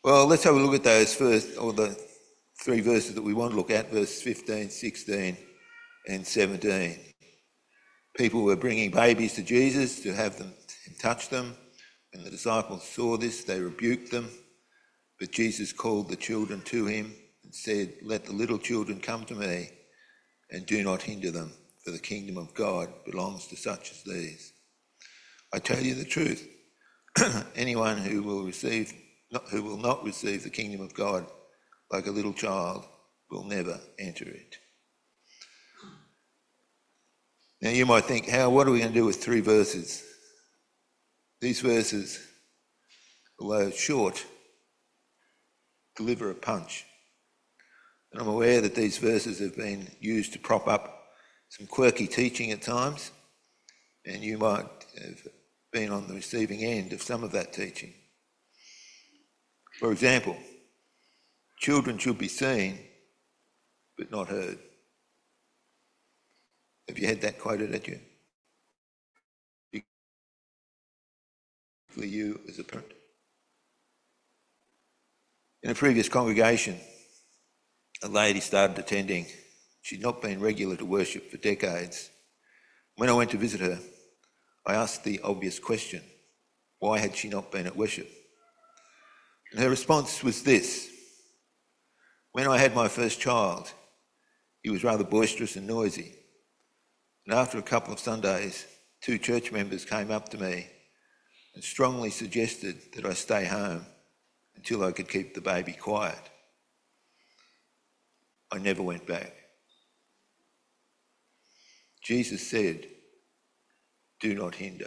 Well, let's have a look at those first, or the three verses that we want to look at, verse 15, 16 and 17. People were bringing babies to Jesus to have them touch them. When the disciples saw this, they rebuked them. But Jesus called the children to him and said, "Let the little children come to me, and do not hinder them, for the kingdom of God belongs to such as these. I tell you the truth, anyone who will not receive the kingdom of God like a little child will never enter it." Now you might think, what are we going to do with three verses? These verses, although short, deliver a punch. And I'm aware that these verses have been used to prop up some quirky teaching at times, and you might have been on the receiving end of some of that teaching. For example, children should be seen but not heard. Have you had that quoted at you? For you as a parent. In a previous congregation, a lady started attending. She'd not been regular to worship for decades. When I went to visit her, I asked the obvious question: why had she not been at worship? And her response was this: when I had my first child, he was rather boisterous and noisy. And after a couple of Sundays, two church members came up to me and strongly suggested that I stay home until I could keep the baby quiet. I never went back. Jesus said, "Do not hinder."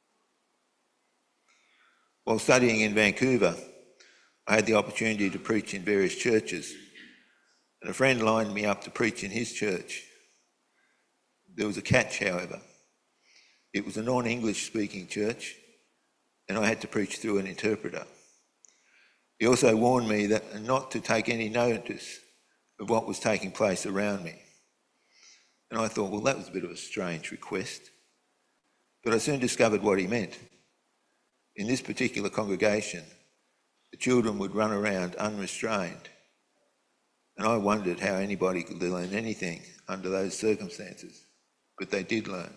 While studying in Vancouver, I had the opportunity to preach in various churches, and a friend lined me up to preach in his church. There was a catch, however. It was a non-English speaking church, and I had to preach through an interpreter. He also warned me that not to take any notice of what was taking place around me. And I thought, well, that was a bit of a strange request. But I soon discovered what he meant. In this particular congregation, the children would run around unrestrained, and I wondered how anybody could learn anything under those circumstances, but they did learn.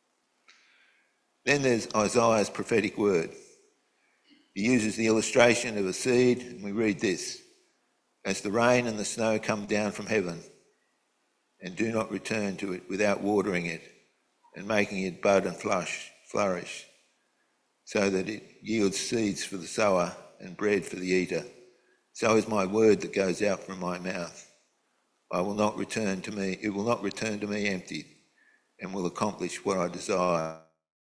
Then there's Isaiah's prophetic word. He uses the illustration of a seed, and we read this: "As the rain and the snow come down from heaven, and do not return to it without watering it and making it bud and flourish, so that it yields seeds for the sower and bread for the eater, so is my word that goes out from my mouth. It will not return to me empty, and will accomplish what I desire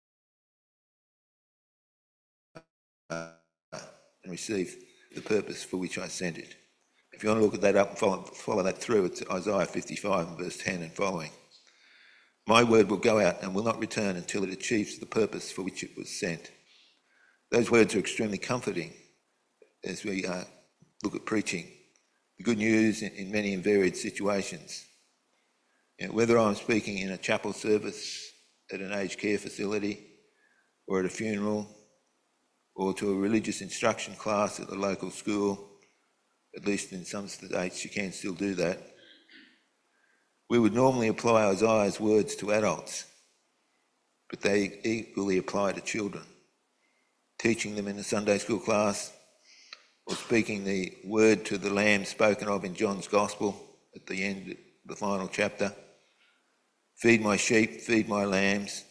and receive the purpose for which I sent it." If you want to look at that up and follow that through, it's Isaiah 55 and verse 10 and following. "My word will go out and will not return until it achieves the purpose for which it was sent." Those words are extremely comforting as we look at preaching the good news in many and varied situations. Whether I'm speaking in a chapel service, at an aged care facility, or at a funeral, or to a religious instruction class at the local school, at least in some states you can still do that, we would normally apply Isaiah's words to adults, but they equally apply to children. Teaching them in a Sunday school class, or speaking the word to the Lamb spoken of in John's Gospel at the end of the final chapter: "Feed my sheep, feed my lambs."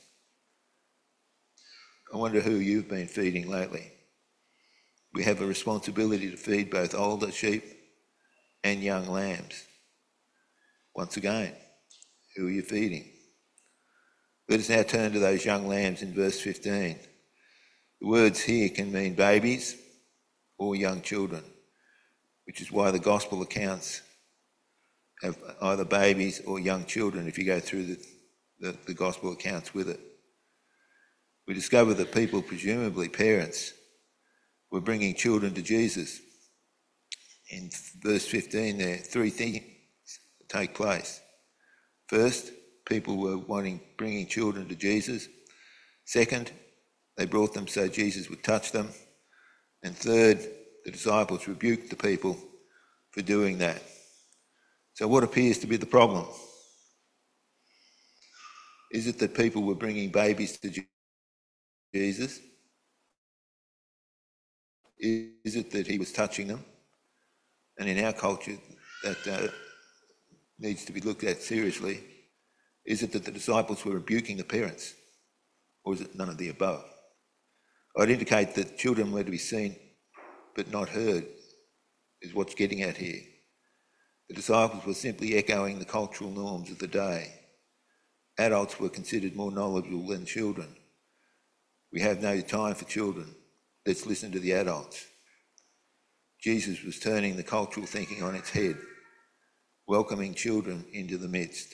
I wonder who you've been feeding lately. We have a responsibility to feed both older sheep and young lambs. Once again, who are you feeding? Let us now turn to those young lambs in verse 15. The words here can mean babies or young children, which is why the gospel accounts have either babies or young children if you go through the gospel accounts with it. We discover that people, presumably parents, were bringing children to Jesus. In verse 15 there, three things take place. First, people were bringing children to Jesus. Second, they brought them so Jesus would touch them. And third, The disciples rebuked the people for doing that. So what appears to be the problem? Is it that people were bringing babies to Jesus? Is it that he was touching them? And in our culture, that needs to be looked at seriously. Is it that the disciples were rebuking the parents? Or is it none of the above? I'd indicate that children were to be seen but not heard, is what's getting at here. The disciples were simply echoing the cultural norms of the day. Adults were considered more knowledgeable than children. We have no time for children. Let's listen to the adults. Jesus was turning the cultural thinking on its head, welcoming children into the midst.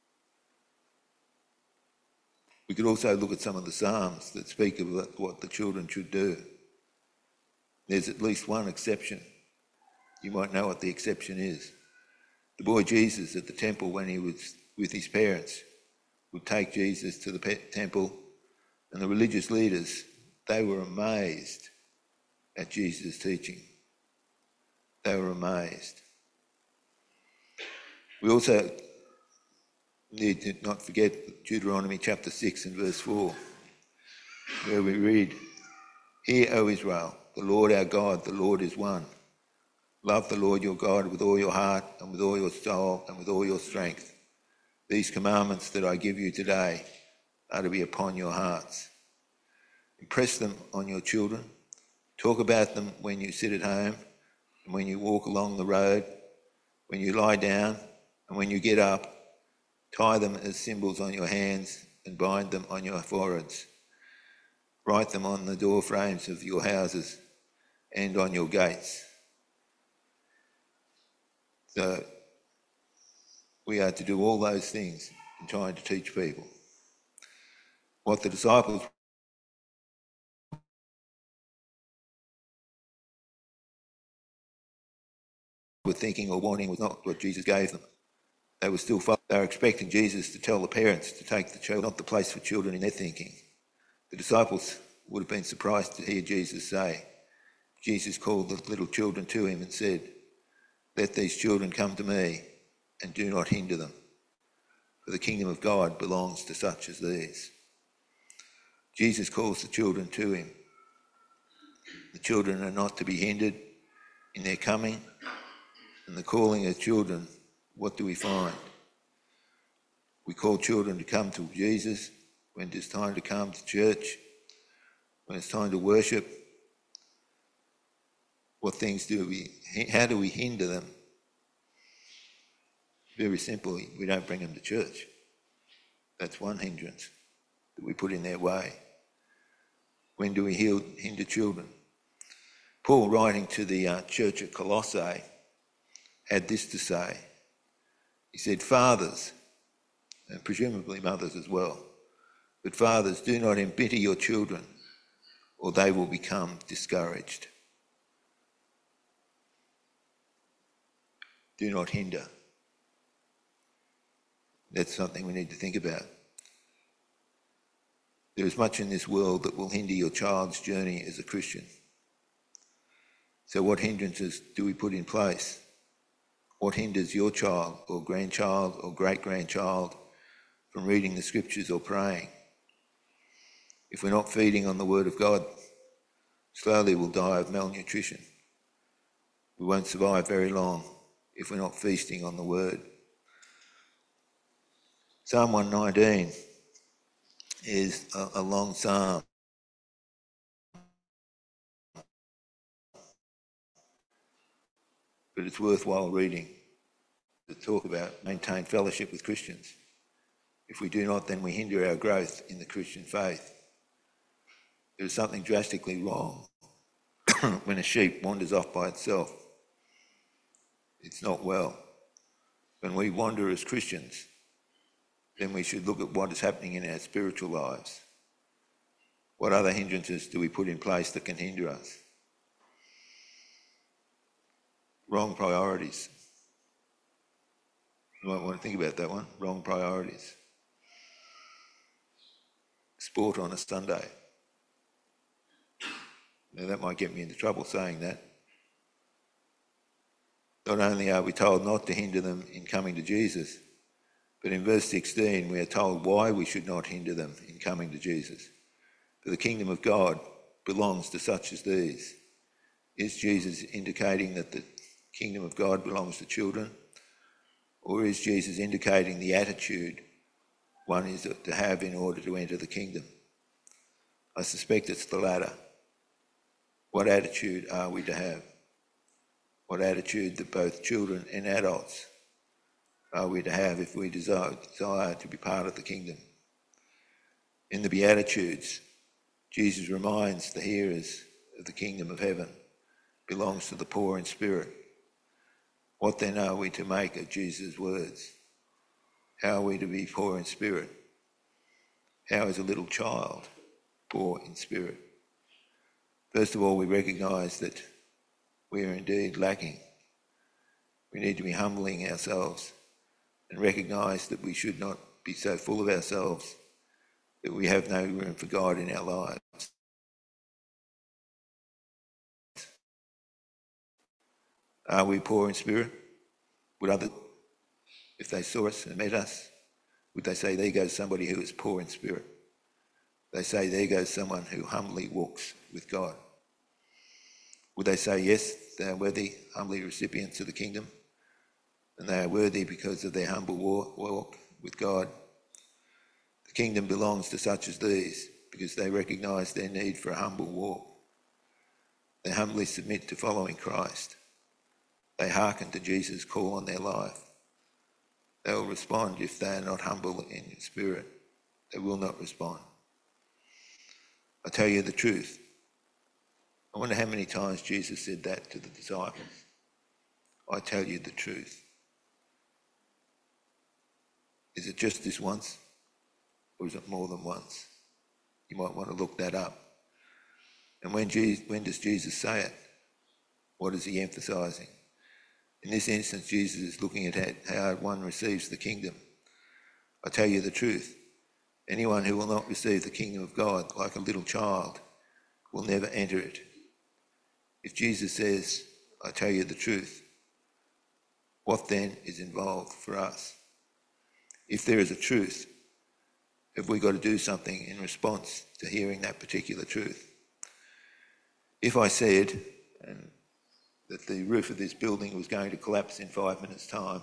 We could also look at some of the Psalms that speak of what the children should do. There's at least one exception. You might know what the exception is. The boy Jesus at the temple, when he was with his parents, would take Jesus to the temple, and the religious leaders, they were amazed at Jesus' teaching. They were amazed. We also need to not forget Deuteronomy chapter 6 and verse 4, where we read, "Hear, O Israel, the Lord our God, the Lord is one. Love the Lord your God with all your heart and with all your soul and with all your strength. These commandments that I give you today are to be upon your hearts. Impress them on your children. Talk about them when you sit at home and when you walk along the road, when you lie down and when you get up. Tie them as symbols on your hands and bind them on your foreheads. Write them on the door frames of your houses and on your gates." So we are to do all those things in trying to teach people. What the disciples were thinking or wanting was not what Jesus gave them. They were expecting Jesus to tell the parents to take the child, not the place for children in their thinking. The disciples would have been surprised to hear Jesus say, Jesus called the little children to him and said, "Let these children come to me and do not hinder them, for the kingdom of God belongs to such as these." Jesus calls the children to him. The children are not to be hindered in their coming, and the calling of children, what do we find? We call children to come to Jesus when it's time to come to church, when it's time to worship. What things how do we hinder them? Very simply, we don't bring them to church. That's one hindrance that we put in their way. When do we hinder children? Paul, writing to the church at Colossae, had this to say. He said, "Fathers," and presumably mothers as well, "but fathers, do not embitter your children, or they will become discouraged." Do not hinder. That's something we need to think about. There is much in this world that will hinder your child's journey as a Christian. So what hindrances do we put in place? What hinders your child or grandchild or great-grandchild from reading the scriptures or praying? If we're not feeding on the word of God, slowly we'll die of malnutrition. We won't survive very long if we're not feasting on the word. Psalm 119 is a long psalm. But it's worthwhile reading to talk about maintain fellowship with Christians. If we do not, then we hinder our growth in the Christian faith. There is something drastically wrong when a sheep wanders off by itself. It's not well. When we wander as Christians, then we should look at what is happening in our spiritual lives. What other hindrances do we put in place that can hinder us? Wrong priorities. You might want to think about that one. Wrong priorities. Sport on a Sunday. Now that might get me into trouble saying that, Not only are we told not to hinder them in coming to Jesus, but in verse 16 we are told why we should not hinder them in coming to Jesus. For the kingdom of God belongs to such as these. Is Jesus indicating that the kingdom of God belongs to children? Or is Jesus indicating the attitude one is to have in order to enter the kingdom? I suspect it's the latter. What attitude are we to have? What attitude that both children and adults are we to have if we desire to be part of the kingdom? In the Beatitudes, Jesus reminds the hearers of the kingdom of heaven belongs to the poor in spirit. What then are we to make of Jesus' words? How are we to be poor in spirit? How is a little child poor in spirit? First of all, we recognise that we are indeed lacking. We need to be humbling ourselves and recognise that we should not be so full of ourselves that we have no room for God in our lives. Are we poor in spirit? Would others, if they saw us and met us, would they say, there goes somebody who is poor in spirit? They say, there goes someone who humbly walks with God. Would they say, yes, they are worthy, humbly recipients of the kingdom, and they are worthy because of their humble walk with God? The kingdom belongs to such as these because they recognise their need for a humble walk. They humbly submit to following Christ. They hearken to Jesus' call on their life. They will respond if they are not humble in spirit. They will not respond. I tell you the truth. I wonder how many times Jesus said that to the disciples. I tell you the truth. Is it just this once? Or is it more than once? You might want to look that up. And when does Jesus say it? What is he emphasising? In this instance, Jesus is looking at how one receives the kingdom. I tell you the truth. Anyone who will not receive the kingdom of God like a little child will never enter it. If Jesus says, I tell you the truth, what then is involved for us? If there is a truth, have we got to do something in response to hearing that particular truth? If I said that the roof of this building was going to collapse in 5 minutes' time,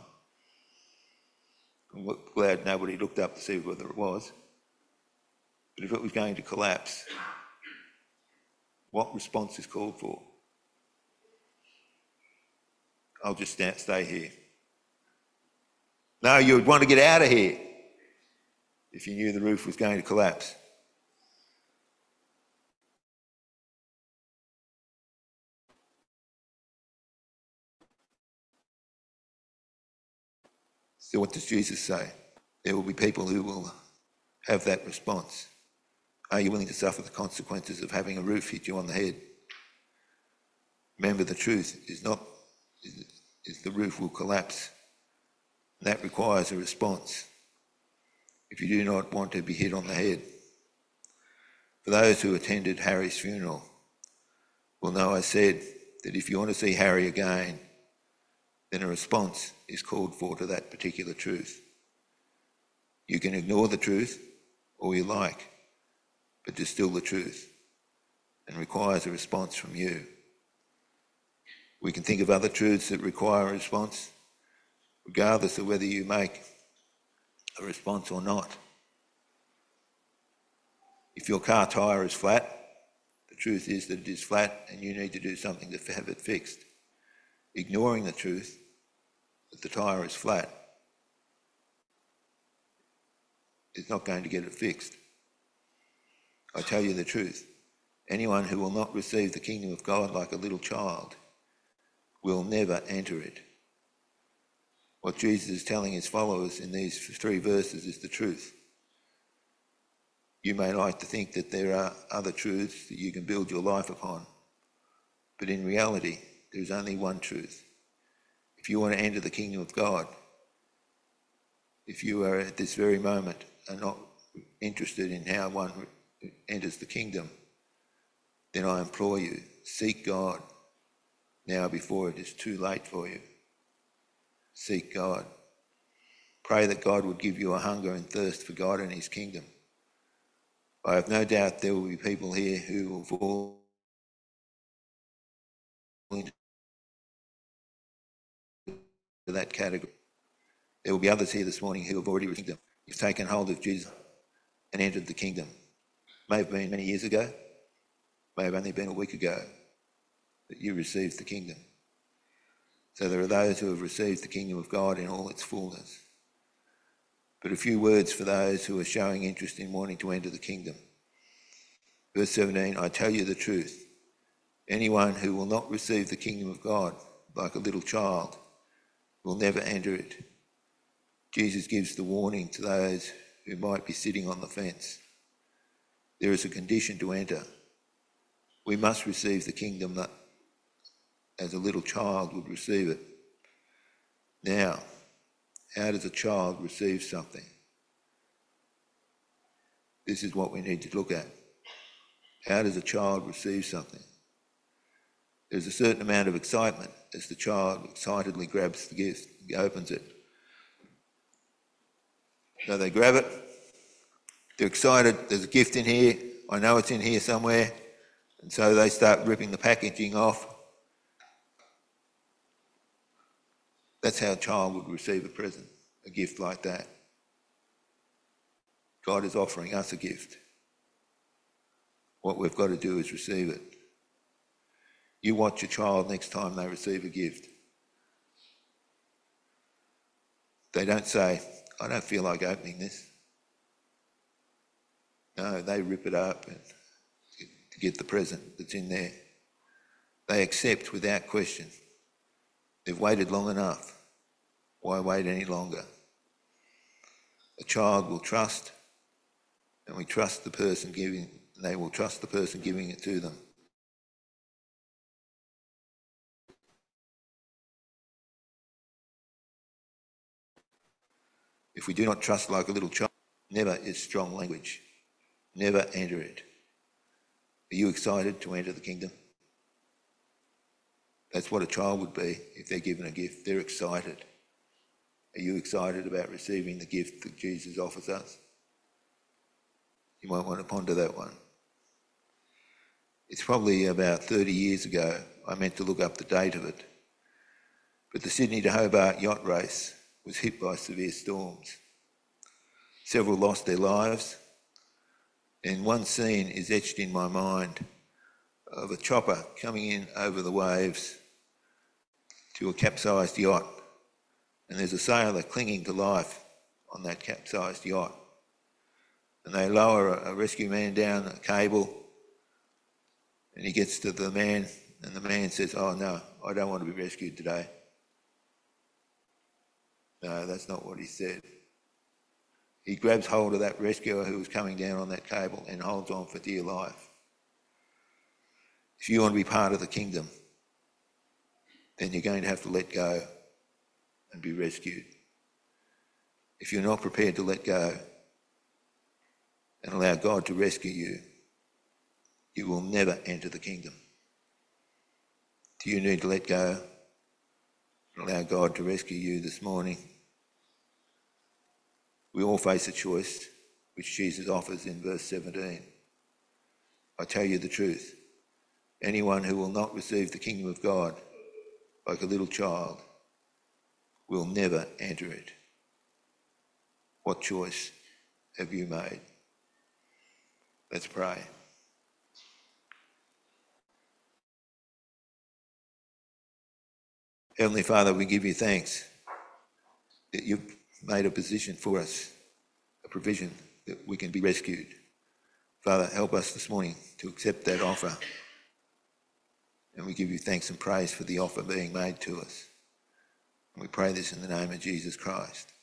I'm glad nobody looked up to see whether it was, but if it was going to collapse, what response is called for? I'll just stay here. No, you would want to get out of here if you knew the roof was going to collapse. So what does Jesus say? There will be people who will have that response. Are you willing to suffer the consequences of having a roof hit you on the head? Remember, the truth is the roof will collapse. And that requires a response if you do not want to be hit on the head. For those who attended Harry's funeral will know I said that if you want to see Harry again, then a response is called for to that particular truth. You can ignore the truth all you like, but distill the truth and requires a response from you. We can think of other truths that require a response, regardless of whether you make a response or not. If your car tyre is flat, the truth is that it is flat and you need to do something to have it fixed. Ignoring the truth that the tyre is flat is not going to get it fixed. I tell you the truth. Anyone who will not receive the kingdom of God like a little child will never enter it. What Jesus is telling his followers in these 3 verses is the truth. You may like to think that there are other truths that you can build your life upon, but in reality, there's only one truth. If you want to enter the kingdom of God, if you are at this very moment are not interested in how one enters the kingdom, then I implore you, seek God now before it is too late for you. Seek God. Pray that God would give you a hunger and thirst for God and his kingdom. I have no doubt there will be people here who will fall into that category. There will be others here this morning who have already received them. You've taken hold of Jesus and entered the kingdom. May have been many years ago, may have only been a week ago that you received the kingdom. So there are those who have received the kingdom of God in all its fullness. But a few words for those who are showing interest in wanting to enter the kingdom. Verse 17, I tell you the truth. Anyone who will not receive the kingdom of God like a little child will never enter it. Jesus gives the warning to those who might be sitting on the fence. There is a condition to enter. We must receive the kingdom that as a little child would receive it. Now, how does a child receive something? This is what we need to look at. How does a child receive something? There's a certain amount of excitement as the child excitedly grabs the gift, opens it. So they grab it, they're excited, there's a gift in here, I know it's in here somewhere, and so they start ripping the packaging off. That's how a child would receive a present, a gift like that. God is offering us a gift. What we've got to do is receive it. You watch your child next time they receive a gift. They don't say, I don't feel like opening this. No, they rip it up and to get the present that's in there. They accept without question. They've waited long enough. Why wait any longer? A child will trust, and we trust the person giving, and they will trust the person giving it to them. If we do not trust like a little child, never is strong language. Never enter it. Are you excited to enter the kingdom? That's what a child would be if they're given a gift. They're excited. Are you excited about receiving the gift that Jesus offers us? You might want to ponder that one. It's probably about 30 years ago. I meant to look up the date of it. But the Sydney to Hobart yacht race was hit by severe storms. Several lost their lives. And one scene is etched in my mind of a chopper coming in over the waves to a capsized yacht. And there's a sailor clinging to life on that capsized yacht. And they lower a rescue man down a cable, and he gets to the man, and the man says, oh no, I don't want to be rescued today. No, that's not what he said. He grabs hold of that rescuer who was coming down on that cable and holds on for dear life. If you want to be part of the kingdom, then you're going to have to let go and be rescued. If you're not prepared to let go and allow God to rescue you, you will never enter the kingdom. Do you need to let go and allow God to rescue you this morning? We all face a choice, which Jesus offers in verse 17. I tell you the truth. Anyone who will not receive the kingdom of God like a little child will never enter it. What choice have you made? Let's pray. Heavenly Father, we give you thanks that you've made a position for us, a provision that we can be rescued. Father, help us this morning to accept that offer. And we give you thanks and praise for the offer being made to us. And we pray this in the name of Jesus Christ.